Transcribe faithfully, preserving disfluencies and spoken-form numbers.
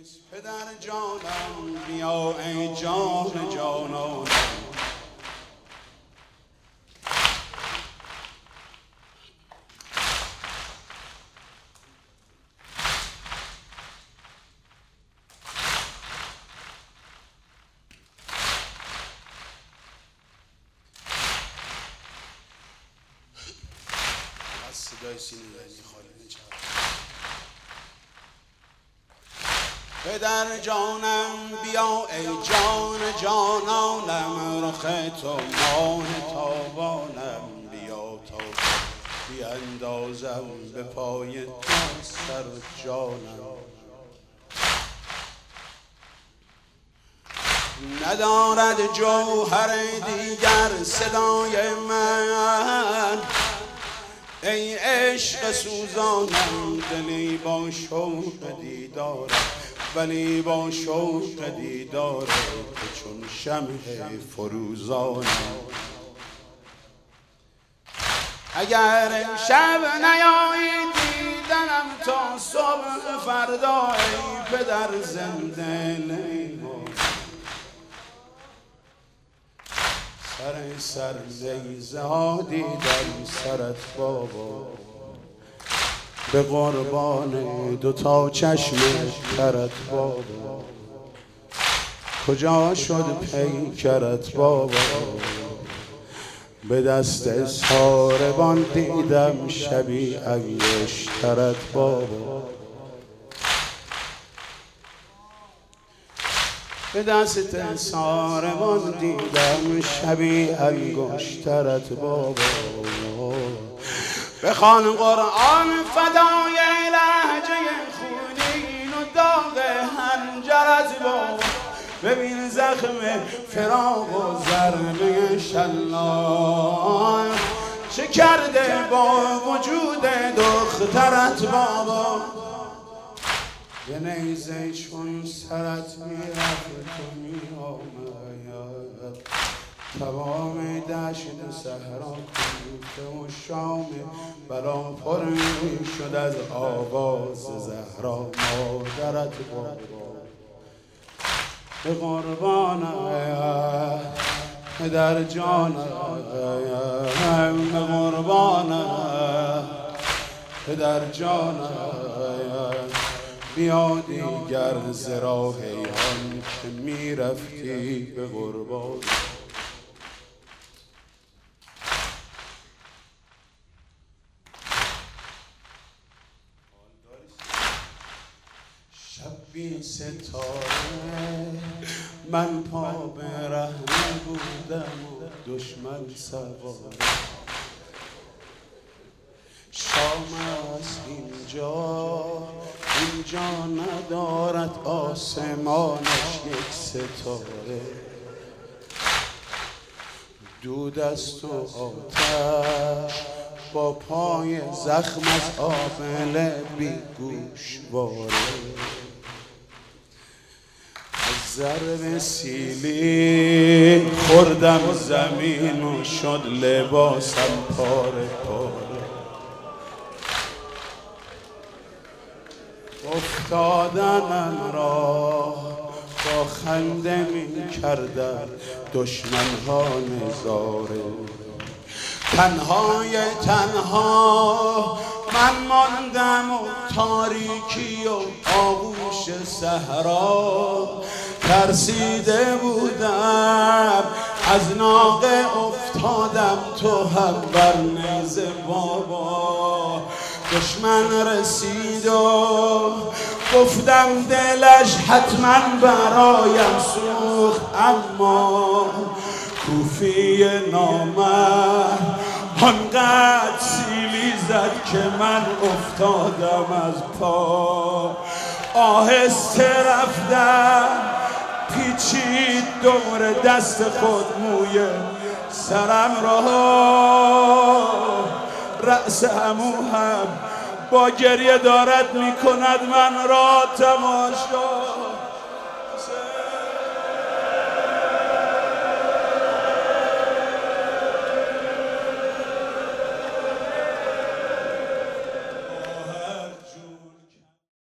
پدر جانم بیا ای جان جانانم، صدای سینه یعنی خالی چرا. پدر جانم بیا ای جان جانانم، رخ تو ماه تابانم، بیا تا بیاندازم به پای تو سر جانم. ندارد جوهر دیگر صدای من، ای عشق سوزانم، دلی با شوق دیدارم، ولی با شوق دیدارم که چون شمع فروزانم. اگر شب نیایی دیدنم تا صبح فردا، ای پدر زنده نمیمانم. سر سر نیزه ها دیدم سرت بابا، به قربان دوتا چشم کرت بابا. کجا شد پیکرت بابا، به دست ساربان دیدم شبی انگشترت بابا. به دست ساربان دیدم شبی انگشترت بابا. بخوان قرآن فدای لهجه خونین و داغ حنجرت بابا. ببین زخم فراق و ضربه شلاق چه کرده با وجود دخترت بابا. به نیزه چون سرت میرفت تو میآمد، تمام دشت صحرا کوفه و شام بلا پر شد از آواز زهرا مادرت بابا. به قربان پدر جانم، به قربان پدر جانم، بیا دیگر ز راه آن که میرفتی به قربان. شب بی ستاره من پا به رهن بودم و دشمن سوار. شام است اینجا، اینجا ندارد آسمانش یک ستاره. دود است و آتش با پای زخم از آبله بی گوشواره. از ضرب سیلی خوردم زمین و شد لباسم پاره پاره. افتادنم را با خنده می کردن دشمن ها نظاره. تنهای تنها من ماندم و تاریکی و آغوش صحرا. ترسیده بودم از ناقه افتادم تو هم بر نیزه بابا. دشمن رسید و گفتم دلش حتما برایم سوخت، اما کوفی نامرد آنقدر سیلی زد که من افتادم از پا. آهسته رفتم پیچید دور دست خود موی سرم را. رأس عمو هم با گریه دارد میکند من را تماشا.